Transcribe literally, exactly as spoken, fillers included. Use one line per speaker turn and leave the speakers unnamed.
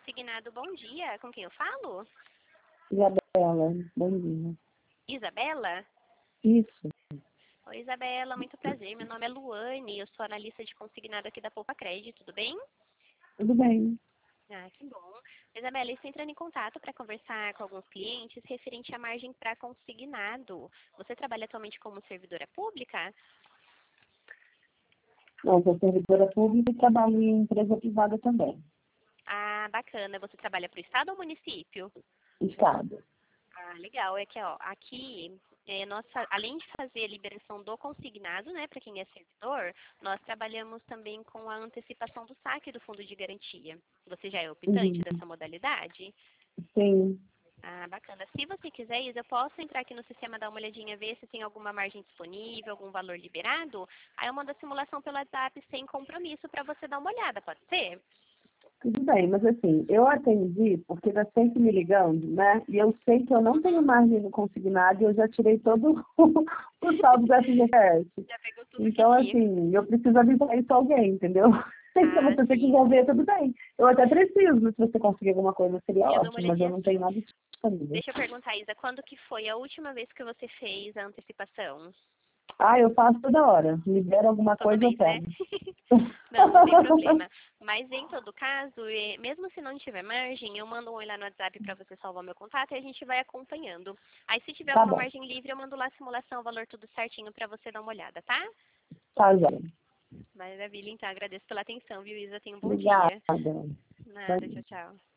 Consignado, bom dia. Com quem eu falo?
Isabela, bom dia.
Isabela?
Isso,
Oi, Isabela, muito prazer. Meu nome é Luane, eu sou analista de consignado aqui da Poupa Crédito, tudo bem?
tudo bem.
Ah, que bom. Isabela, eu estou entrando em contato para conversar com alguns clientes referente à margem para consignado. Você trabalha atualmente como servidora pública?
Não, sou servidora pública e trabalho em empresa privada também.
Ah, bacana. Você trabalha para o estado ou município?
Estado.
Ah, legal. É que, ó, aqui, é, nós, fa- além de fazer a liberação do consignado, né, para quem é servidor, nós trabalhamos também com a antecipação do saque do fundo de garantia. Você já é optante
Uhum.
dessa modalidade?
Sim,
Ah, bacana. Se você quiser, Isa, eu posso entrar aqui no sistema, dar uma olhadinha, ver se tem alguma margem disponível, algum valor liberado. Aí eu mando a simulação pelo WhatsApp sem compromisso para você dar uma olhada, pode ser?
tudo bem, mas assim, eu atendi porque está sempre me ligando, né? E eu sei que eu não tenho
Uhum.
margem no consignado e eu já tirei todo o saldo do F G S.
Já pegou tudo que
Então,
tinha.
assim, eu preciso avisar isso a alguém, entendeu? Então,
Ah,
você tem que
sim.
envolver, tudo bem. Eu até preciso, se você conseguir alguma coisa, seria
Eu dou uma
ótimo, mas eu
olhadinha
não tenho
assim.
nada disponível.
Deixa eu perguntar, Isa, quando que foi a última vez que você fez a antecipação?
Ah, eu faço toda hora. Me der alguma
Todo
coisa, eu
mês, né?
pego.
Não, não tem problema. Mas em todo caso, eh, mesmo se não tiver margem, eu mando um oi lá no WhatsApp para você salvar meu contato e a gente vai acompanhando. Aí se tiver
Tá
alguma
bom.
margem livre, eu mando lá a simulação, o valor tudo certinho para você dar uma olhada, tá?
Tá, Zé.
Maravilha, então agradeço pela atenção, viu, Isa? Tenha um bom
Obrigada.
dia. Nada,
Bom
tchau, tchau.